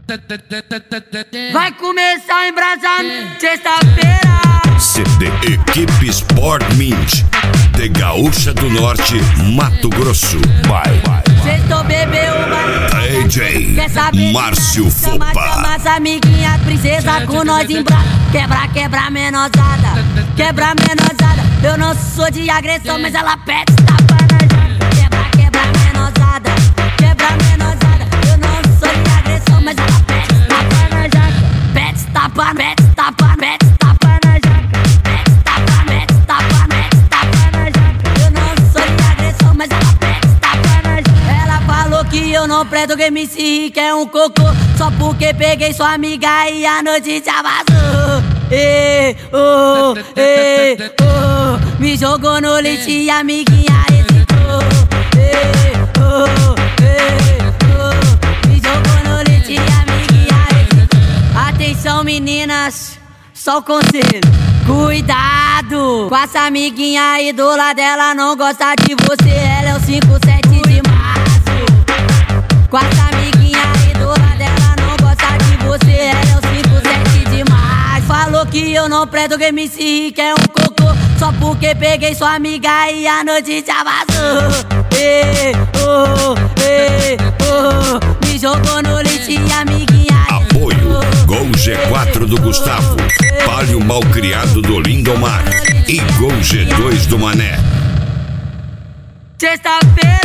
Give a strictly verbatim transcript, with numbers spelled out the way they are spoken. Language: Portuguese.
Vai começar o embrasamento sexta-feira. C D Equipe Sport Mint de Gaúcha do Norte, Mato Grosso. Vai, vai. Sextou, bebeu, vai. D J Márcio Fopa. Chama as amiguinhas, princesa com nós em braço. Quebra, quebra, menosada. Quebra, menosada. Eu não sou de agressão, mas ela pede tapa na jaca. Quebra, quebra, menosada. Quebra, menosada. Eu não sou de agressão, mas ela pede tapa na jaca. Pede tapa, pede tapa, pede tapa na jaca. Pede tapa, pede tapa, pede tapa na jaca. Eu não sou de agressão, mas ela pede tapa na jaca. Ela falou que eu não presto, que M C Rick é um cocô. Só porque peguei sua amiga e a noite já vazou. Ei, oh, ei, oh. Me jogou no lixo e a amiguinha hesitou. Ei, oh, ei, oh. Me jogou no lixo e a amiguinha hesitou. Atenção, meninas, só o conselho. Cuidado com essa amiguinha aí do lado dela, não gosta de você. Ela é o cinco sete de março. Com essa amiguinha aí do lado dela, não gosta de você. Ela é o cinco sete de março. Falou que eu não presto, que M C Rick é um cocô. Só porque peguei sua amiga e a noite já vazou. Ei, oh, ei, oh. Me jogou no lixo e a amiguinha Apoio Gol G quatro do Gustavo, Palio Malcriado do Lindomar e Gol G dois do Mané. Sexta-feira.